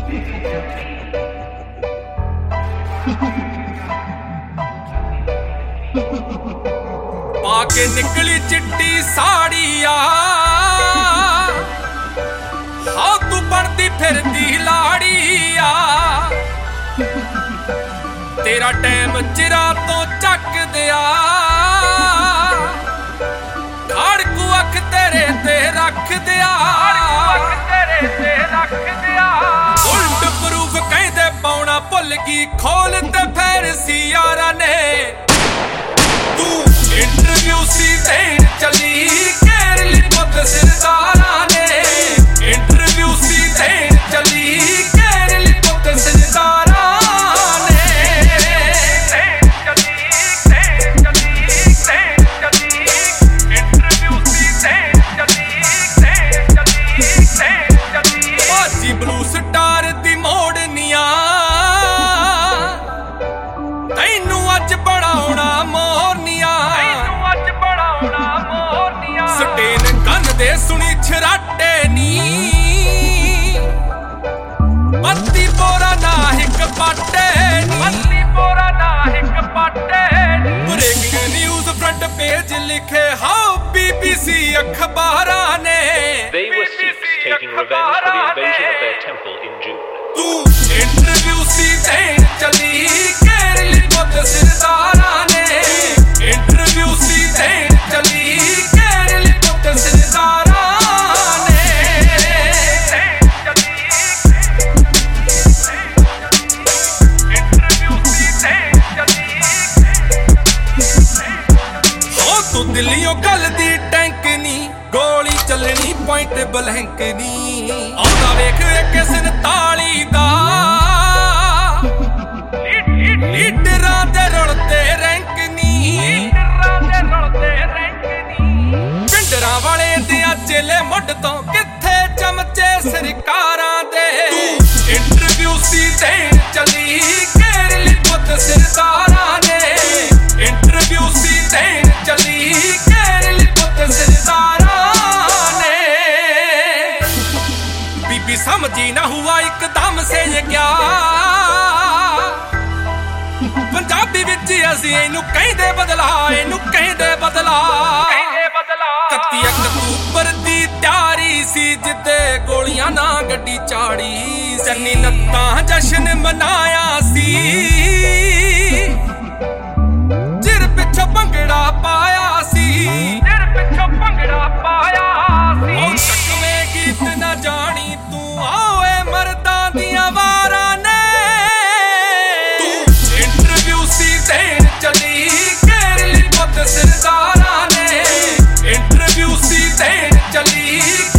पाके निकली चिट्टी साड़िया हाँ तू बनती फिरती लाड़िया तेरा टैम चिरा तो चक दिया खाड़कू अख तेरे ते रख दिया बुलेट प्रूफ कहते पाउना भुल गई खोल ते फिर सी यारा ने तू इंटरव्यू सी देन चली केरली पुत सरदारा ने इंटरव्यू सी देन चली केरली पुत सरदारा ब्लू स्टार दी मोड़निया तैनू अज बनाउणा मोरनिया स्टेन गन दे सुनी छराटे नी पत्ती बोरा ना हिक पाटे ब्रेकिंग न्यूज फ्रंट पेज लिखे हाउ BBC अखबारा ने They were Sikhs taking revenge for the invasion of their temple in June. तू इंटरव्यू सी देन चली केरली पुत सरदारा ने इंटरव्यू सी देन चली केरली पुत सरदारा ने हो तू दिल्लियों गल दी टैंक नी गोली चलनी पॉइंट ब्लैंक नी आउंदा वेख के 47 दा लीडरां दे रुलते रैंक नी पिंडरां वाले दियां चेले मुੱਢ ਤੋਂ किथे चमचे सरकारां दे इंटरव्यू सी देन चली केरली पुत सरदारा ने इंटरव्यू सी देन चली केरली पुत सरदारा ने बीबी समझी ना हुआ एकदम से ये क्या पंजाबी विच असीं इहनूं कहंदे बदला 31 अक्तूबर दी त्यारी सी जिद्दे गोलियां ना गड्डी चाड़ी चन्नी नत्तां जश्न मनाया सी चिर पिछों भंगड़ा पाया सी ओ चकवे गीत ना जानी तू आओए मर्दां दियां वारां ने तू इंटरव्यू सी देन चली केरली पुत सरदारा ने इंटरव्यू सी देन चली